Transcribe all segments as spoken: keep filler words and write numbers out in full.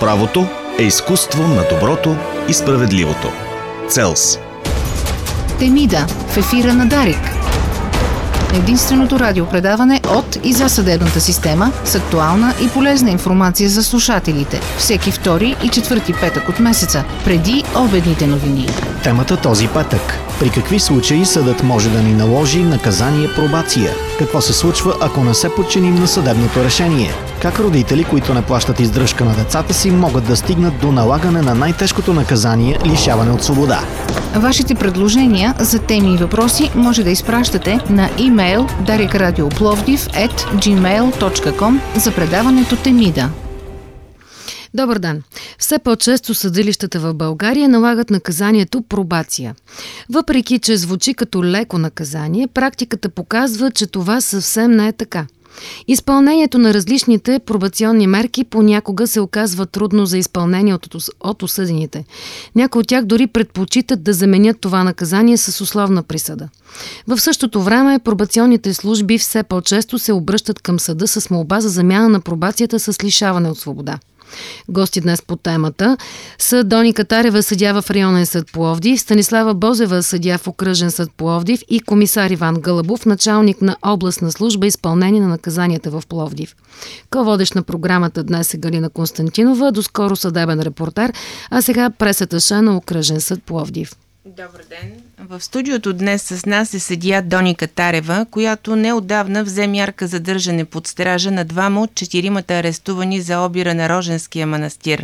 Правото е изкуство на доброто и справедливото. Целс. Темида в ефира на Дарик. Единственото радиопредаване от и за съдебната система с актуална и полезна информация за слушателите. Всеки втори и четвърти петък от месеца, преди обедните новини. Темата този петък. При какви случаи съдът може да ни наложи наказание пробация? Какво се случва, ако не се подчиним на съдебното решение? Как родители, които не плащат издръжка на децата си, могат да стигнат до налагане на най-тежкото наказание – лишаване от свобода? Вашите предложения за теми и въпроси може да изпращате на имейл дарикрадиопловдив ет джимейл точка ком за предаването Темида. Добър ден! Все по-често съдилищата в България налагат наказанието пробация. Въпреки че звучи като леко наказание, практиката показва, че това съвсем не е така. Изпълнението на различните пробационни мерки понякога се оказва трудно за изпълнение от, от осъдените. Някои от тях дори предпочитат да заменят това наказание с условна присъда. В същото време пробационните служби все по-често се обръщат към съда с молба за замяна на пробацията с лишаване от свобода. Гости днес по темата са Доника Тарева, съдия в районен съд Пловдив, Станислава Бозева, съдия в окръжен съд Пловдив и комисар Иван Гълъбов, началник на областна служба изпълнение на наказанията в Пловдив. Ко-водещ на програмата днес е Галина Константинова, доскоро съдебен репортер, а сега пресаташа на окръжен съд Пловдив. Добър ден! В студиото днес с нас е съдия Доника Тарева, която неотдавна взе мярка за държане под стража на двама от четиримата арестувани за обира на Роженския манастир.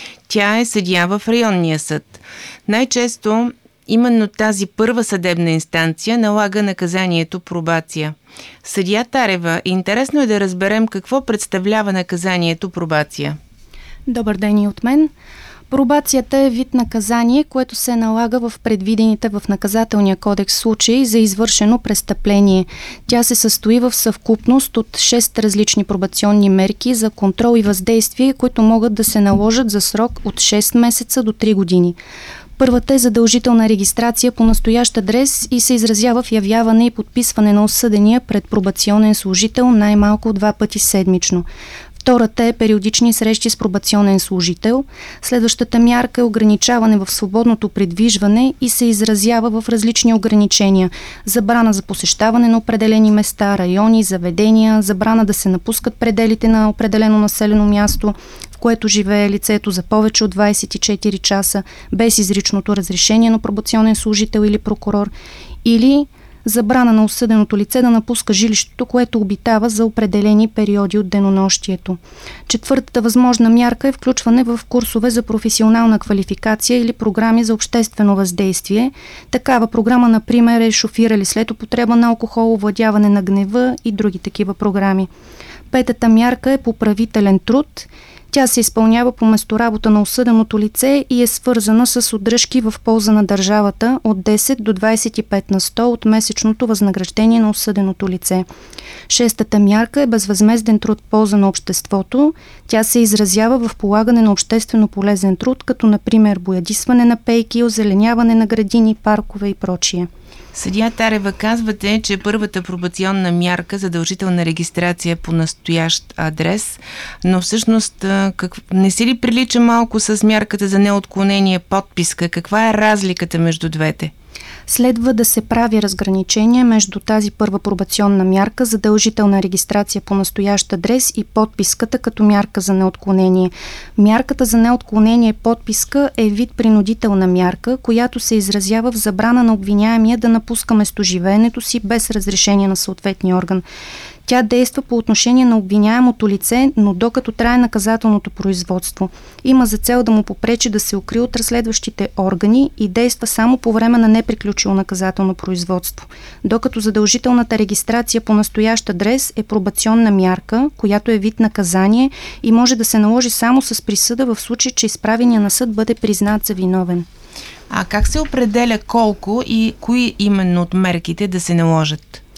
Тя е съдия в районния съд. Най-често именно тази първа съдебна инстанция налага наказанието пробация. Съдия Тарева, интересно е да разберем какво представлява наказанието пробация. Добър ден и от мен. Пробацията е вид наказание, което се налага в предвидените в наказателния кодекс случаи за извършено престъпление. Тя се състои в съвкупност от шест различни пробационни мерки за контрол и въздействие, които могат да се наложат за срок от шест месеца до три години. Първата е задължителна регистрация по настоящ адрес и се изразява в явяване и подписване на осъдения пред пробационен служител най-малко два пъти седмично. Втората е периодични срещи с пробационен служител. Следващата мярка е ограничаване в свободното придвижване и се изразява в различни ограничения. Забрана за посещаване на определени места, райони, заведения, забрана да се напускат пределите на определено населено място, в което живее лицето за повече от двадесет и четири часа, без изричното разрешение на пробационен служител или прокурор, или забрана на осъденото лице да напуска жилището, което обитава за определени периоди от денонощието. Четвъртата възможна мярка е включване в курсове за професионална квалификация или програми за обществено въздействие. Такава програма, например, е шофирали след употреба на алкохол, овладяване на гнева и други такива програми. Петата мярка е поправителен труд. Тя се изпълнява по месторабота на осъденото лице и е свързана с удръжки в полза на държавата от десет до двадесет и пет на сто от месечното възнаграждение на осъденото лице. Шестата мярка е безвъзмезден труд в полза на обществото. Тя се изразява в полагане на обществено полезен труд, като например боядисване на пейки, озеленяване на градини, паркове и прочие. Съдия Тарева, казвате, че първата пробационна мярка, задължителна регистрация по настоящ адрес, но всъщност как, не си ли прилича малко с мярката за неотклонение подписка? Каква е разликата между двете? Следва да се прави разграничение между тази първа пробационна мярка, задължителна регистрация по настоящ адрес и подписката като мярка за неотклонение. Мярката за неотклонение подписка е вид принудителна мярка, която се изразява в забрана на обвиняемия да напуска местоживеенето си без разрешение на съответния орган. Тя действа по отношение на обвиняемото лице, но докато трае наказателното производство. Има за цел да му попречи да се укрие от разследващите органи и действа само по време на неприключило наказателно производство. Докато задължителната регистрация по настоящ адрес е пробационна мярка, която е вид наказание и може да се наложи само с присъда в случай, че изправения на съд бъде признат за виновен. А как се определя колко и кои именно от мерките да се наложат?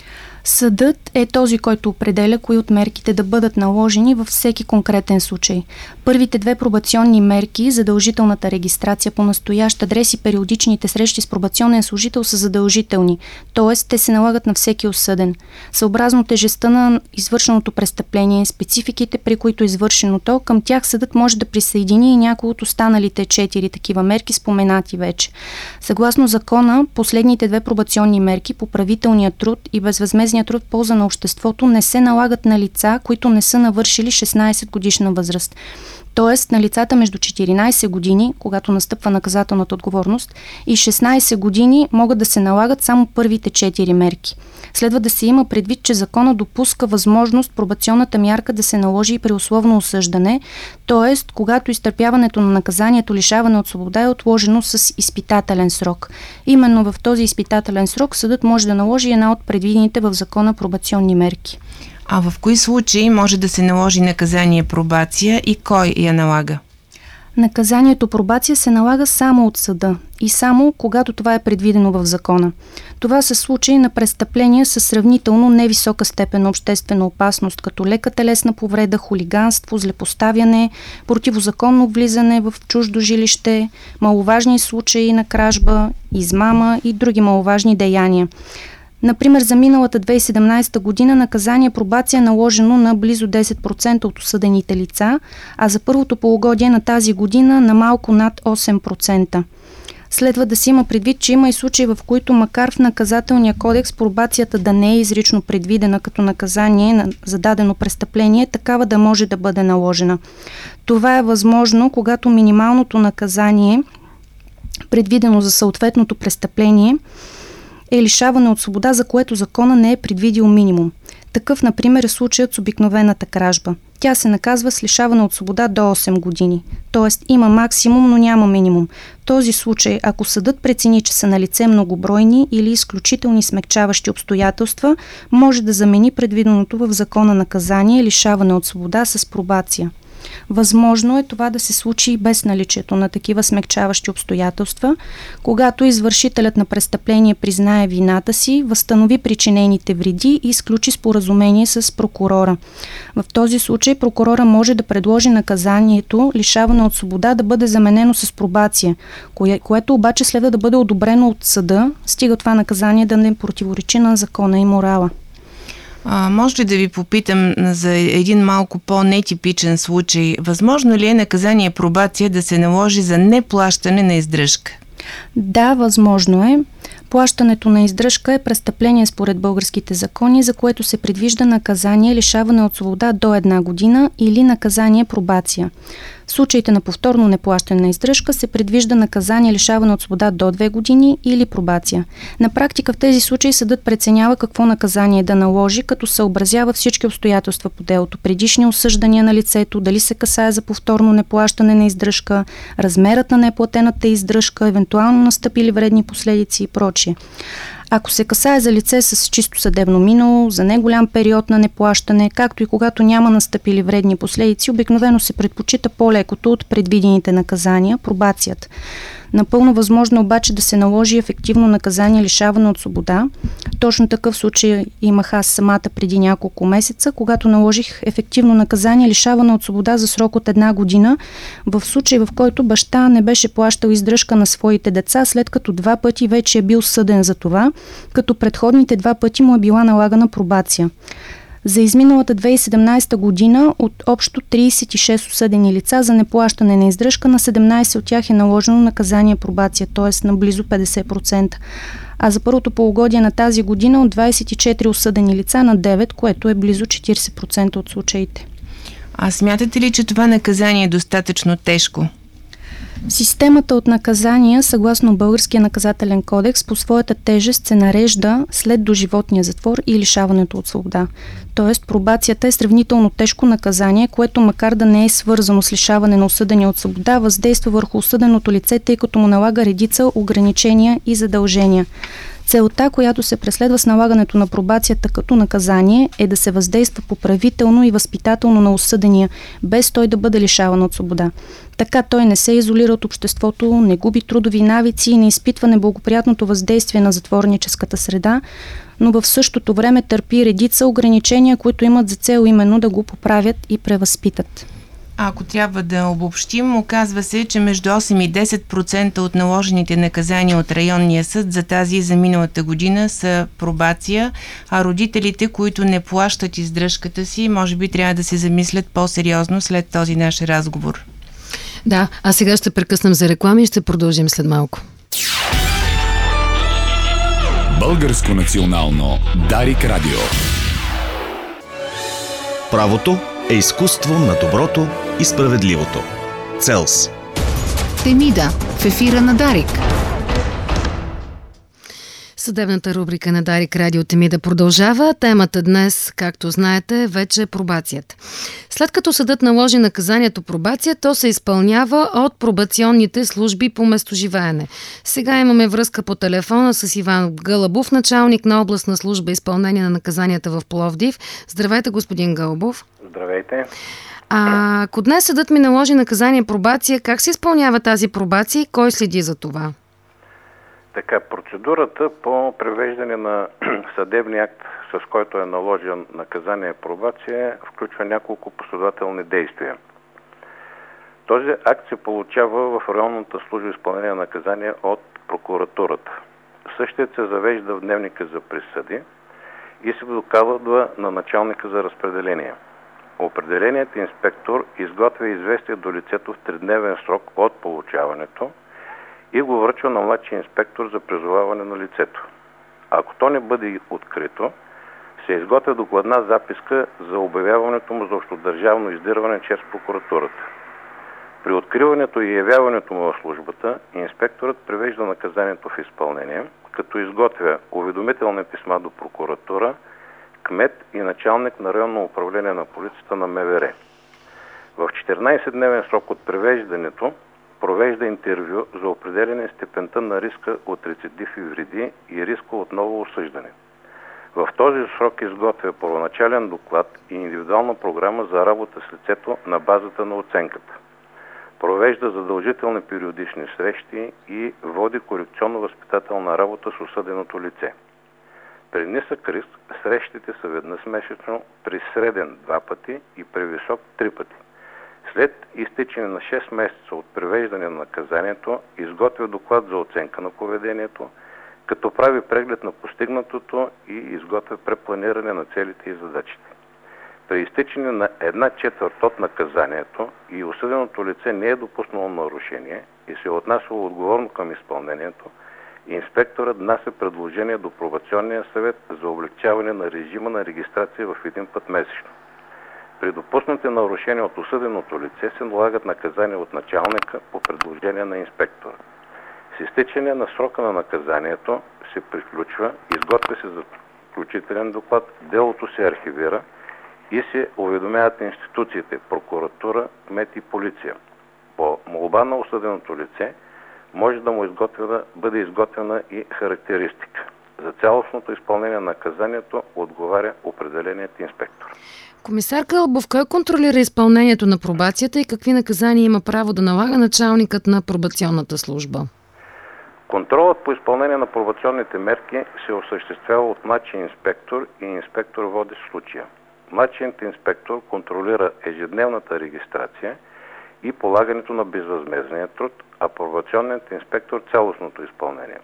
Съдът е този, който определя кои от мерките да бъдат наложени във всеки конкретен случай. Първите две пробационни мерки, задължителната регистрация по настоящ адрес и периодичните срещи с пробационен служител са задължителни, т.е. те се налагат на всеки осъден. Съобразно тежестта на извършеното престъпление, спецификите, при които е извършено то, към тях съдът може да присъедини и някои от останалите четири такива мерки, споменати вече. Съгласно закона, последните две пробационни мерки, поправителния труд и безвъзмездния труд в полза на обществото, не се налагат на лица, които не са навършили шестнайсет годишна възраст. Тоест на лицата между четиринайсет години, когато настъпва наказателната отговорност, и шестнайсет години могат да се налагат само първите четири мерки. Следва да се има предвид, че закона допуска възможност пробационната мярка да се наложи и при условно осъждане, т.е. когато изтърпяването на наказанието лишаване от свобода е отложено с изпитателен срок. Именно в този изпитателен срок съдът може да наложи една от предвидените в закона пробационни мерки. А в кои случаи може да се наложи наказание пробация и кой я налага? Наказанието пробация се налага само от съда и само когато това е предвидено в закона. Това са случаи на престъпления със сравнително невисока степен на обществена опасност, като лека телесна повреда, хулиганство, злепоставяне, противозаконно влизане в чуждо жилище, маловажни случаи на кражба, измама и други маловажни деяния. Например, за миналата две хиляди и седемнайсета година наказание пробация е наложено на близо десет процента от осъдените лица, а за първото полугодие на тази година на малко над осем процента. Следва да се има предвид, че има и случаи, в които макар в наказателния кодекс пробацията да не е изрично предвидена като наказание за дадено престъпление, такава да може да бъде наложена. Това е възможно, когато минималното наказание, предвидено за съответното престъпление, е лишаване от свобода, за което закона не е предвидил минимум. Такъв, например, е случаят с обикновената кражба. Тя се наказва с лишаване от свобода до осем години. Тоест има максимум, но няма минимум. В този случай, ако съдът прецени, че са налице многобройни или изключителни смекчаващи обстоятелства, може да замени предвиденото в закона наказание лишаване от свобода с пробация. Възможно е това да се случи и без наличието на такива смекчаващи обстоятелства, когато извършителят на престъпление признае вината си, възстанови причинените вреди и изключи споразумение с прокурора. В този случай прокурора може да предложи наказанието лишаване от свобода да бъде заменено с пробация, кое, което обаче следва да бъде одобрено от съда, стига това наказание да не противоречи на закона и морала. А, може ли да ви попитам за един малко по-нетипичен случай? Възможно ли е наказание пробация да се наложи за неплащане на издръжка? Да, възможно е. Плащането на издръжка е престъпление според българските закони, за което се предвижда наказание лишаване от свобода до една година или наказание пробация. В случаите на повторно неплащане на издръжка се предвижда наказание лишаване от свобода до две години или пробация. На практика в тези случаи съдът преценява какво наказание да наложи, като съобразява всички обстоятелства по делото, предишни осъждания на лицето, дали се касае за повторно неплащане на издръжка, размерът на неплатената издръжка, евентуално настъпили вредни последици и прочие. Ако се касае за лице с чисто съдебно минало, за неголям период на неплащане, както и когато няма настъпили вредни последици, обикновено се предпочита по-лекото от предвидените наказания – пробацията. Напълно възможно обаче да се наложи ефективно наказание лишаване от свобода. Точно такъв случай имах аз самата преди няколко месеца, когато наложих ефективно наказание лишаване от свобода за срок от една година, в случай в който баща не беше плащал издръжка на своите деца, след като два пъти вече е бил съден за това, като предходните два пъти му е била налагана пробация. За изминалата две хиляди и седемнайсета година от общо трийсет и шест осъдени лица за неплащане на издръжка, на седемнайсет от тях е наложено наказание пробация, т.е. на близо петдесет процента. А за първото полугодие на тази година от двайсет и четири осъдени лица на девет, което е близо четирийсет процента от случаите. А смятате ли, че това наказание е достатъчно тежко? Системата от наказания, съгласно Българския наказателен кодекс, по своята тежест се нарежда след доживотния затвор и лишаването от свобода. Тоест, пробацията е сравнително тежко наказание, което макар да не е свързано с лишаване на осъдения от свобода, въздейства върху осъденото лице, тъй като му налага редица ограничения и задължения. Целта, която се преследва с налагането на пробацията като наказание, е да се въздейства поправително и възпитателно на осъдения, без той да бъде лишаван от свобода. Така той не се изолира от обществото, не губи трудови навици и не изпитва неблагоприятното въздействие на затворническата среда, но в същото време търпи редица ограничения, които имат за цел именно да го поправят и превъзпитат. Ако трябва да обобщим, оказва се, че между осем и десет процента от наложените наказания от районния съд за тази и за миналата година са пробация, а родителите, които не плащат издръжката си, може би трябва да се замислят по-сериозно след този наш разговор. Да, а сега ще прекъснем за реклами и ще продължим след малко. Българско национално Дарик Радио. Правото е изкуство на доброто и справедливото. Целс. Темида в ефира на Дарик. Съдебната рубрика на Дарик Радио Темида продължава. Темата днес, както знаете, вече е пробацията. След като съдът наложи наказанието пробация, то се изпълнява от пробационните служби по местоживеене. Сега имаме връзка по телефона с Иван Гълъбов, началник на областна служба изпълнение на наказанията в Пловдив. Здравейте, господин Гълъбов. Здравейте. А, ако днес съдът ми наложи наказание пробация, как се изпълнява тази пробация и кой следи за това? Така, процедурата по превеждане на съдебния акт, с който е наложен наказание пробация, включва няколко последователни действия. Този акт се получава в районната служба изпълнение на наказания от прокуратурата. Същият се завежда в дневника за присъди и се докладва на началника за разпределение. Определеният инспектор изготвя известие до лицето в тридневен срок от получаването и го връчва на младши инспектор за призоваване на лицето. Ако то не бъде открито, се изготвя докладна записка за обявяването му за общодържавно издирване чрез прокуратурата. При откриването и явяването му в службата, инспекторът привежда наказанието в изпълнение, като изготвя уведомителни писма до прокуратура, кмет и началник на районно управление на полицията на МВР. В четиринайсетдневен срок от привеждането провежда интервю за определяне степента на риска от рецидив и вреди и риска от ново осъждане. В този срок изготвя първоначален доклад и индивидуална програма за работа с лицето на базата на оценката. Провежда задължителни периодични срещи и води корекционно-възпитателна работа с осъденото лице. При нисък риск срещите са веднъж месечно, при среден два пъти и при висок три пъти. След изтичане на шест месеца от привеждане на наказанието, изготвя доклад за оценка на поведението, като прави преглед на постигнатото и изготвя препланиране на целите и задачите. При изтичане на една четвърт от наказанието и осъденото лице не е допуснало нарушение и се е отнасяло отговорно към изпълнението, инспекторът внася предложение до пробационния съвет за облегчаване на режима на регистрация в един път месечно. При допуснати нарушения от осъденото лице се налагат наказания от началника по предложение на инспектора. С изтичане на срока на наказанието се приключва, изготвя се заключителен доклад, делото се архивира и се уведомяват институциите, прокуратура, кмет и полиция. По молба на осъденото лице може да му изготвена, бъде изготвена и характеристика. За цялостното изпълнение на наказанието отговаря определеният инспектор. Комисар Гълъбов, кой контролира изпълнението на пробацията и какви наказания има право да налага началникът на пробационната служба? Контролът по изпълнение на пробационните мерки се осъществява от младши инспектор и инспектор водещ случая. Младшият инспектор контролира ежедневната регистрация и полагането на безвъзмездния труд, а пробационният инспектор цялостното изпълнение.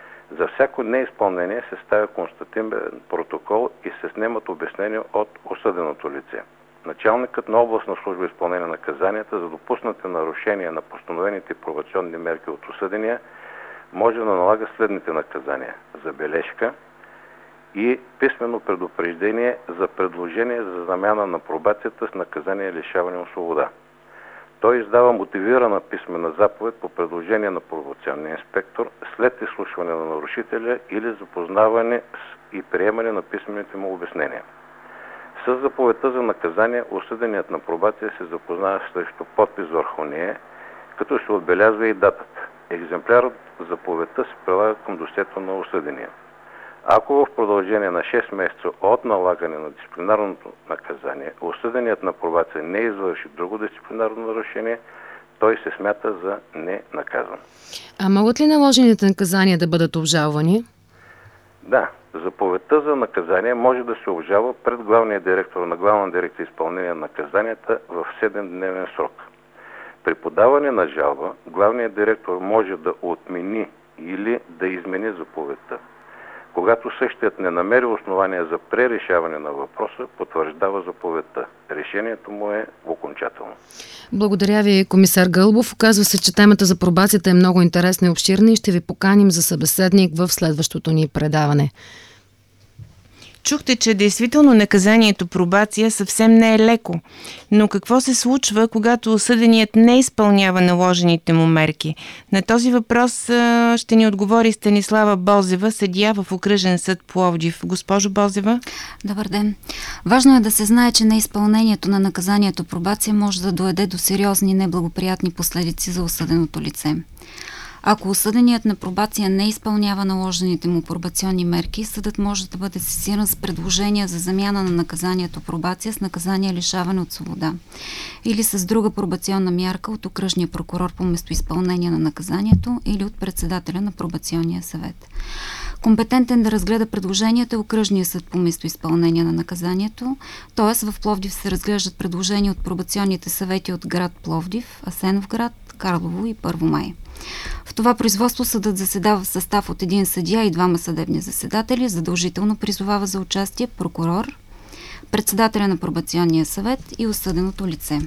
За всяко неизпълнение се ставя констативен протокол и се снемат обяснения от осъденото лице. Началникът на областна служба изпълнение на наказанията за допуснати нарушения на постановените пробационни мерки от осъдения може да налага следните наказания: забележка и писмено предупреждение за предложение за замяна на пробацията с наказание лишаване от свобода. Той издава мотивирана писмена заповед по предложение на пробационния инспектор след изслушване на нарушителя или запознаване и приемане на писмените му обяснения. С заповедта за наказание осъденият на пробация се запознава срещу подпис върху нея, като се отбелязва и датата. Екземплярът заповедта се прилага към досието на осъдения. Ако в продължение на шест месеца от налагане на дисциплинарното наказание осъденият на пробация не извърши друго дисциплинарно нарушение, той се смята за ненаказан. А могат ли наложените наказания да бъдат обжалвани? Да, заповедта за наказание може да се обжалва пред главния директор на Главна дирекция изпълнение на наказанията в седемдневен срок. При подаване на жалба, главният директор може да отмени или да измени заповедта. Когато същият не намери основания за пререшаване на въпроса, потвърждава заповедта. Решението му е окончателно. Благодаря ви, комисар Гълбов. Оказва се, че темата за пробацията е много интересна и обширна и ще ви поканим за събеседник в следващото ни предаване. Чухте, че действително наказанието пробация съвсем не е леко. Но какво се случва, когато осъденият не изпълнява наложените му мерки? На този въпрос а, ще ни отговори Станислава Бозева, съдия в Окръжен съд Пловдив. Госпожо Бозева. Добър ден. Важно е да се знае, че неизпълнението на наказанието пробация може да доведе до сериозни неблагоприятни последици за осъденото лице. Ако осъденият на пробация не изпълнява наложените му пробационни мерки, съдът може да бъде сезиран с предложение за замяна на наказанието пробация с наказание лишаване от свобода или с друга пробационна мярка от окръжния прокурор по местоизпълнение на наказанието или от председателя на пробационния съвет. Компетентен да разгледа предложението е окръжния съд по местоизпълнение на наказанието, т.е. в Пловдив се разглеждат предложения от пробационните съвети от град Пловдив, Асеновград, Карлово и Първомай. В това производство съдът заседава в състав от един съдия и двама съдебни заседатели, задължително призовава за участие прокурор, председателя на пробационния съвет и осъденото лице.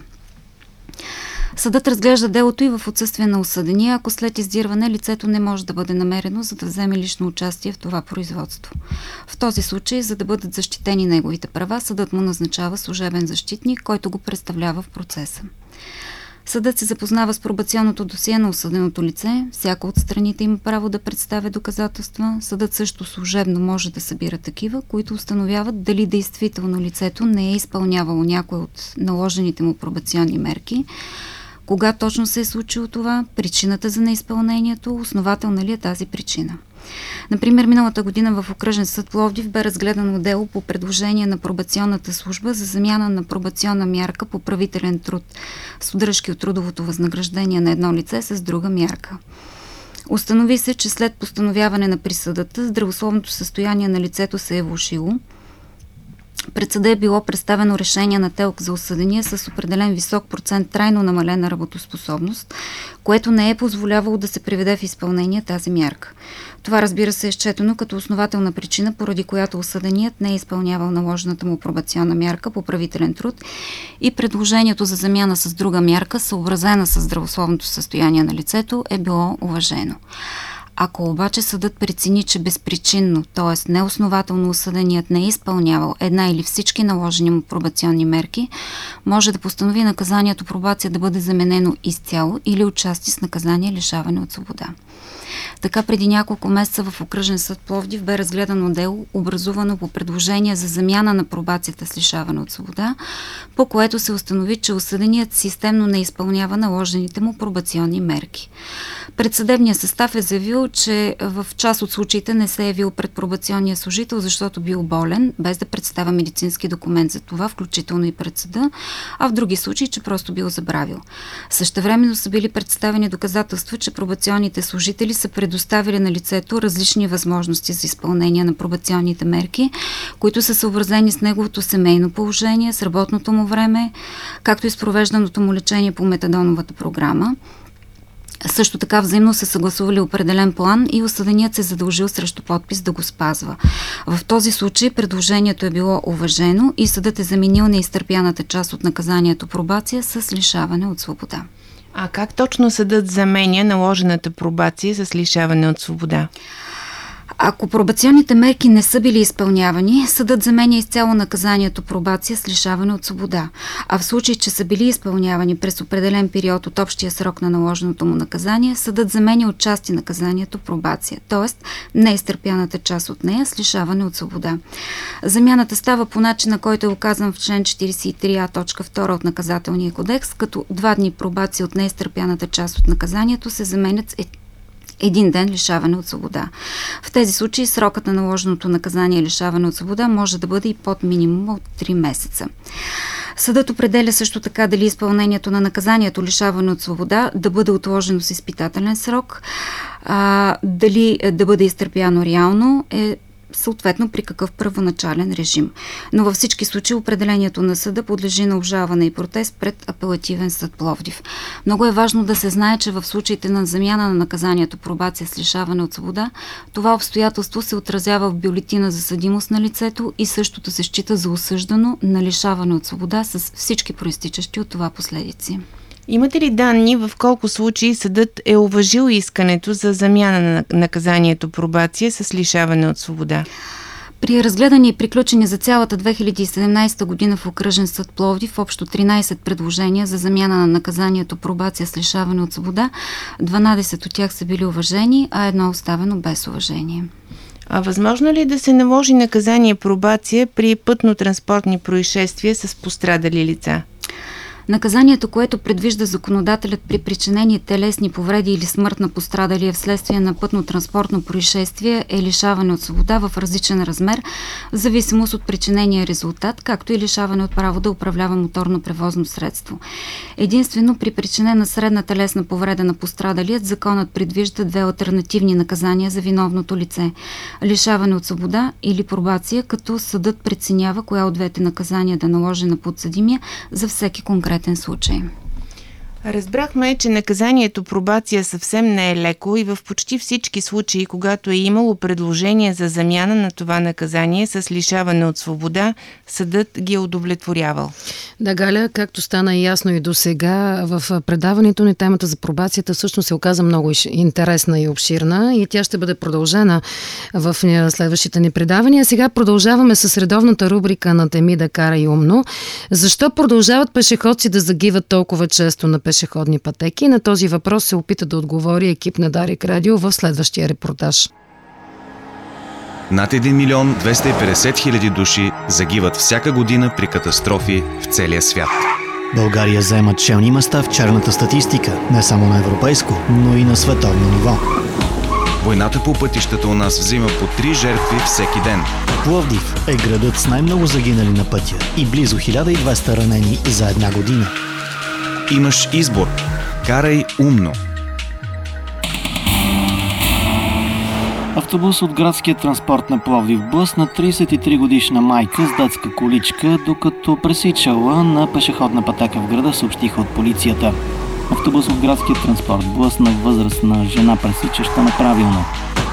Съдът разглежда делото и в отсъствие на осъдения, ако след издирване лицето не може да бъде намерено, за да вземе лично участие в това производство. В този случай, за да бъдат защитени неговите права, съдът му назначава служебен защитник, който го представлява в процеса. Съдът се запознава с пробационното досие на осъденото лице, всяко от страните има право да представя доказателства. Съдът също служебно може да събира такива, които установяват дали действително лицето не е изпълнявало някой от наложените му пробационни мерки, кога точно се е случило това, причината за неизпълнението, основателна ли е тази причина. Например, миналата година в Окръжен съд Пловдив бе разгледано дело по предложение на пробационната служба за замяна на пробационна мярка поправителен труд с удръжки от трудовото възнаграждение на едно лице с друга мярка. Установи се, че след постановяване на присъдата здравословното състояние на лицето се е влошило. Пред съда е било представено решение на ТЕЛК за осъдения с определен висок процент трайно намалена работоспособност, което не е позволявало да се приведе в изпълнение тази мярка. Това, разбира се, е счетено като основателна причина, поради която осъденият не е изпълнявал наложената му пробационна мярка поправителен труд и предложението за замяна с друга мярка, съобразена с здравословното състояние на лицето, е било уважено. Ако обаче съдът прецени, че безпричинно, т.е. неоснователно осъденият не е изпълнявал една или всички наложени му пробационни мерки, може да постанови наказанието пробация да бъде заменено изцяло или отчасти с наказание лишаване от свобода. Така преди няколко месеца в Окръжен съд Пловдив бе разгледано дело, образувано по предложение за замяна на пробацията с лишаване от свобода, по което се установи, че осъденият системно не изпълнява наложените му пробационни мерки. Предсъдебният състав е заявил, че в част от случаите не се е явил пред пробационния служител, защото бил болен, без да представя медицински документ за това, включително и пред съда, а в други случаи, че просто бил забравил. Същевременно са били представени доказателства, че пробационните служители са предоставили на лицето различни възможности за изпълнение на пробационните мерки, които са съобразени с неговото семейно положение, с работното му време, както и с провежданото му лечение по метадоновата програма. Също така взаимно са съгласували определен план и осъденият се задължил срещу подпис да го спазва. В този случай предложението е било уважено и съдът е заменил неизтърпяната част от наказанието пробация с лишаване от свобода. А как точно съдът заменя наложената пробация с лишаване от свобода? Ако пробационните мерки не са били изпълнявани, съдът заменя изцяло наказанието пробация с лишаване от свобода. А в случай, че са били изпълнявани през определен период от общия срок на наложеното му наказание, съдът заменя отчасти наказанието пробация, т.е. неизтърпяната част от нея с лишаване от свобода. Замяната става по начина, който е указан в член четиридесет и три а, точка втора от наказателния кодекс, като два дни пробация от неизтърпяната част от наказанието се заменят с един ден лишаване от свобода. В тези случаи срокът на наложеното наказание лишаване от свобода може да бъде и под минимума от три месеца. Съдът определя също така дали изпълнението на наказанието лишаване от свобода да бъде отложено с изпитателен срок, а, дали да бъде изтърпяно реално е съответно при какъв първоначален режим. Но във всички случаи определението на съда подлежи на обжалване и протест пред Апелативен съд Пловдив. Много е важно да се знае, че в случаите на замяна на наказанието пробация с лишаване от свобода, това обстоятелство се отразява в бюлетина за съдимост на лицето и същото се счита за осъждано на лишаване от свобода с всички проистичащи от това последици. Имате ли данни в колко случаи съдът е уважил искането за замяна на наказанието пробация с лишаване от свобода? При разгледани и приключени за цялата две хиляди и седемнадесета година в Окръжен съд Пловдив общо тринадесет предложения за замяна на наказанието пробация с лишаване от свобода, дванадесет от тях са били уважени, а едно е оставено без уважение. А възможно ли е да се наложи наказание пробация при пътно-транспортни происшествия с пострадали лица? Наказанието, което предвижда законодателят при причинени телесни повреди или смърт на пострадалия вследствие на пътно-транспортно происшествие, е лишаване от свобода в различен размер, в зависимост от причинения резултат, както и лишаване от право да управлява моторно превозно средство. Единствено при причинена средна телесна повреда на пострадалият, законът предвижда две алтернативни наказания за виновното лице – лишаване от свобода или пробация, като съдът преценява коя от двете наказания да наложи на подсъдимия за всеки конкретен случай. Разбрахме, че наказанието пробация съвсем не е леко и в почти всички случаи, когато е имало предложение за замяна на това наказание с лишаване от свобода, съдът ги е удовлетворявал. Да, Галя, както стана ясно и до сега, в предаването ни темата за пробацията всъщност се оказа много интересна и обширна и тя ще бъде продължена в следващите ни предавания. Сега продължаваме с редовната рубрика на Темида Карай умно. Защо продължават пешеходци да загиват толкова често на пешеходни пътеки? На този въпрос се опита да отговори екип на Дарик Радио в следващия репортаж. Над един милион двеста и петдесет хиляди души загиват всяка година при катастрофи в целия свят. България заема челни места в черната статистика, не само на европейско, но и на световно ниво. Войната по пътищата у нас взима по три жертви всеки ден. Пловдив е градът с най-много загинали на пътя и близо хиляда и двеста ранени за една година. Имаш избор. Карай умно. Автобус от градския транспорт на Пловдив блъсна тридесет и три годишна майка с детска количка, докато пресичала на пешеходна пътека в града, съобщиха от полицията. Автобус от градския транспорт блъсна възрастна жена, пресичаща неправилно.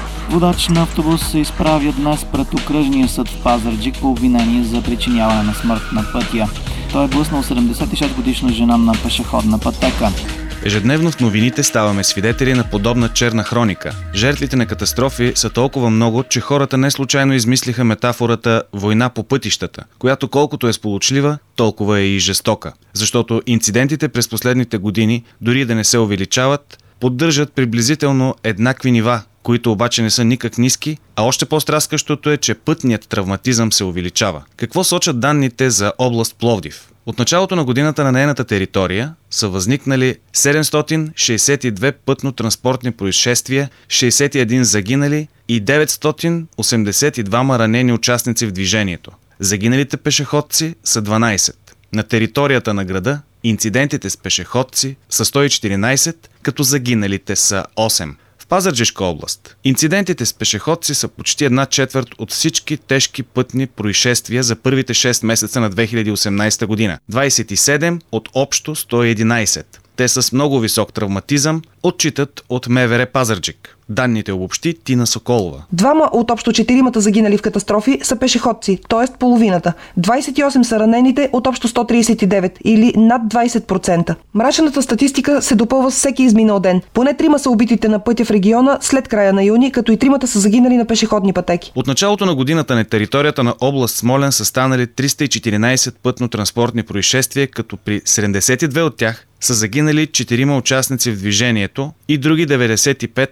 Водач на автобус се изправя днес пред Окръжния съд в Пазарджик по обвинение за причиняване на смърт на пътя. Той е блъснал седемдесет и шест годишна жена на пешеходна пътека. Ежедневно в новините ставаме свидетели на подобна черна хроника. Жертвите на катастрофи са толкова много, че хората не случайно измислиха метафората «война по пътищата», която колкото е сполучлива, толкова е и жестока. Защото инцидентите през последните години, дори да не се увеличават, поддържат приблизително еднакви нива, които обаче не са никак ниски, а още по-страскащото е, че пътният травматизъм се увеличава. Какво сочат данните за област Пловдив? От началото на годината на нейната територия са възникнали седемстотин шейсет и две пътно-транспортни происшествия, шейсет и един загинали и деветстотин осемдесет и двама ранени участници в движението. Загиналите пешеходци са дванадесет. На територията на града инцидентите с пешеходци са сто и четиринадесет, като загиналите са осем. В Пазарджишка област инцидентите с пешеходци са почти една четвърт от всички тежки пътни происшествия за първите шест месеца на две хиляди и осемнадесета година. двадесет и седем от общо сто и единадесет. Те с много висок травматизъм отчитат от МВР Пазарджик. Данните обобщи Тина Соколова. Двама от общо четиримата загинали в катастрофи са пешеходци, т.е. половината. двадесет и осем са ранените от общо сто тридесет и девет или над двадесет процента. Мрачната статистика се допълва с всеки изминал ден. Поне трима са убитите на пътя в региона след края на юни, като и тримата са загинали на пешеходни пътеки. От началото на годината на територията на област Смолян са станали триста и четиринадесет пътно-транспортни происшествия, като при седемдесет и две от тях са загинали четирима участници в движението и други деветдесет и пет са ранени.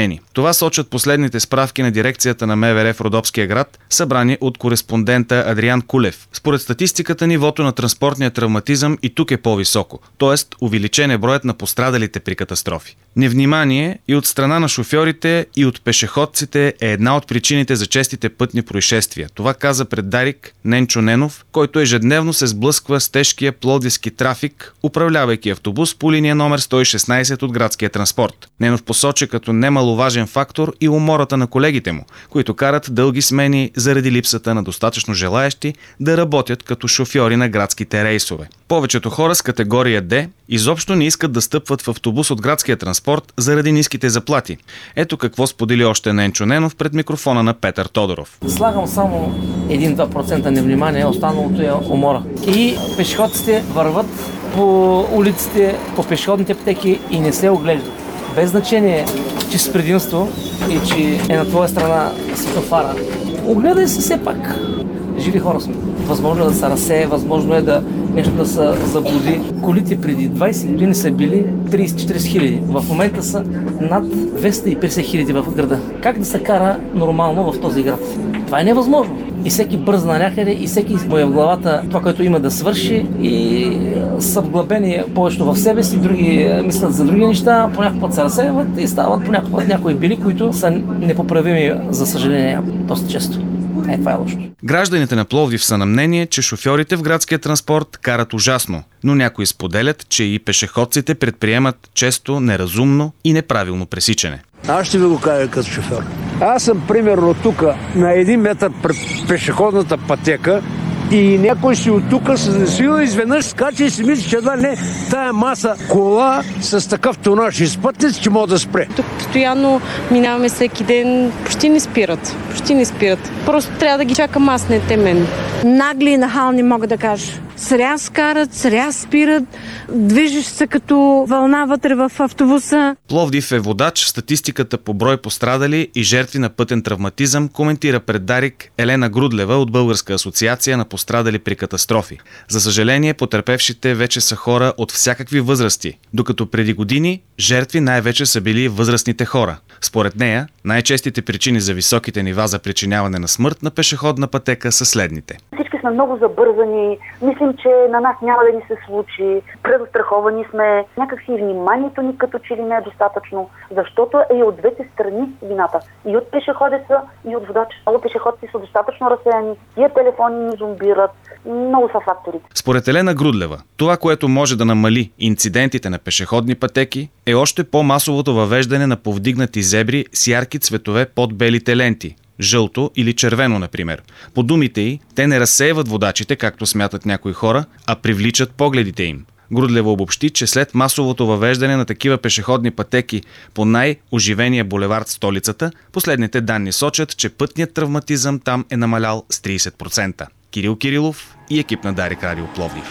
ранени. Това сочат последните справки на дирекцията на МВР в Родопския град, събрани от кореспондента Адриан Кулев. Според статистиката, нивото на транспортния травматизъм и тук е по-високо, т.е. увеличен е броят на пострадалите при катастрофи. Невнимание и от страна на шофьорите, и от пешеходците е една от причините за честите пътни происшествия. Това каза пред Дарик Ненчо Ненов, който ежедневно се сблъсква с тежкия пловдивски трафик, управлявайки автобус по линия номер сто и шестнайсет от градския транспорт. Ненов посочи като немаловажен фактор и умората на колегите му, които карат дълги смени заради липсата на достатъчно желаещи да работят като шофьори на градските рейсове. Повечето хора с категория Д изобщо не искат да стъпват в автобус от градския транспорт заради ниските заплати. Ето какво сподели още Ненчо Ненов пред микрофона на Петър Тодоров. Слагам само един-два процента невнимание, останалото е умора. И пешеходците върват по улиците, по пешеходните пътеки и не се оглеждат. Без значение, че с предимство и че е на твоя страна светофара. Огледай се все пак. Живи хора сме. Възможно е да се разсее, възможно е да нещо да се заблуди. Колите преди двайсет години са били трийсет-четирийсет хиляди. В момента са над двеста и петдесет хиляди в града. Как да се кара нормално в този град? Това е невъзможно. И всеки бърза някъде, и всеки му е в главата това, което има да свърши, и са вглъбени повечето в себе си, други мислят за други неща, по някакъв път се разсейват и стават по някакъв път някои били, които са непоправими, за съжаление, доста често. Е, това е лошо. Гражданите на Пловдив са на мнение, че шофьорите в градския транспорт карат ужасно, но някои споделят, че и пешеходците предприемат често неразумно и неправилно пресичане. Аз ще ви го кажа като шофьор. Аз съм примерно тук на един метър пред пешеходната пътека и някой си от тук с сила изведнъж скача и си мисли, че едва не тая маса кола с такъв тонаж и с пътници, че мога да спре. Тук постоянно минаваме всеки ден, почти не спират. Почти не спират. Просто трябва да ги чакам аз, не те мен. Нагли и нахални, мога да кажа. Сряз карат, сряз спират, движиш се като вълна вътре в автобуса. Пловдив е водач. Статистиката по брой пострадали и жертви на пътен травматизъм коментира пред Дарик Елена Грудлева от Българска асоциация на пострадали при катастрофи. За съжаление, потърпевшите вече са хора от всякакви възрасти, докато преди години жертви най-вече са били възрастните хора. Според нея, най-честите причини за високите нива за причиняване на смърт на пешеходна пътека са следните. Всички сме много забързани, мислим, че на нас няма да ни се случи, предостраховани сме, някакси вниманието ни като че ли не е достатъчно, защото е и от двете страни вината. И от пешеходеца, и от водача. Много пешеходци са достатъчно разсеяни, тия телефони ни зомбират, много са факторите. Според Елена Грудлева, това, което може да намали инцидентите на пешеходни пътеки, е още по-масовото въвеждане на повдигнати зебри с ярки цветове под белите ленти. Жълто или червено, например. По думите й, те не разсеяват водачите, както смятат някои хора, а привличат погледите им. Грудлева обобщи, че след масовото въвеждане на такива пешеходни пътеки по най-оживения булевард в столицата, последните данни сочат, че пътният травматизъм там е намалял с трийсет процента. Кирил Кирилов и екип на Дарик Радио Пловдив.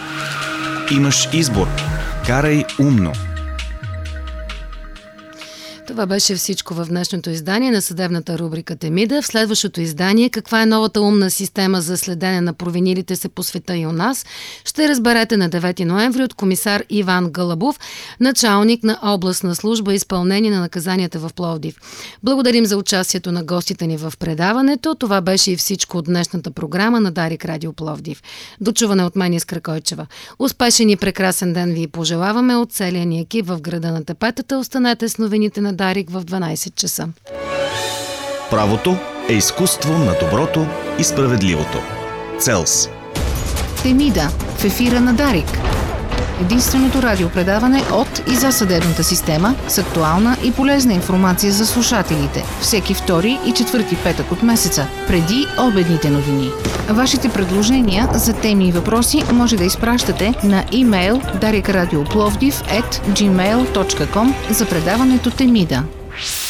Имаш избор. Карай умно. Това беше всичко в днешното издание на съдебната рубрика Темида. В следващото издание каква е новата умна система за следене на провинилите се по света и у нас, ще разберете на девети ноември от комисар Иван Гълъбов, началник на областна служба изпълнение на наказанията в Пловдив. Благодарим за участието на гостите ни в предаването. Това беше и всичко от днешната програма на Дарик Радио Пловдив. Дочуване от мен Искра Койчева. Успешен и прекрасен ден ви пожелаваме от целия ни екип в града на Тепетата. Останете с новините на Дарик в дванайсет часа. Правото е изкуство на доброто и справедливото. Целс. Темида в ефира на Дарик. Единственото радиопредаване от и за съдебната система с актуална и полезна информация за слушателите. Всеки втори и четвърти петък от месеца, преди обедните новини. Вашите предложения за теми и въпроси може да изпращате на имейл дарик радио пловдив ет джи мейл точка ком за предаването Темида.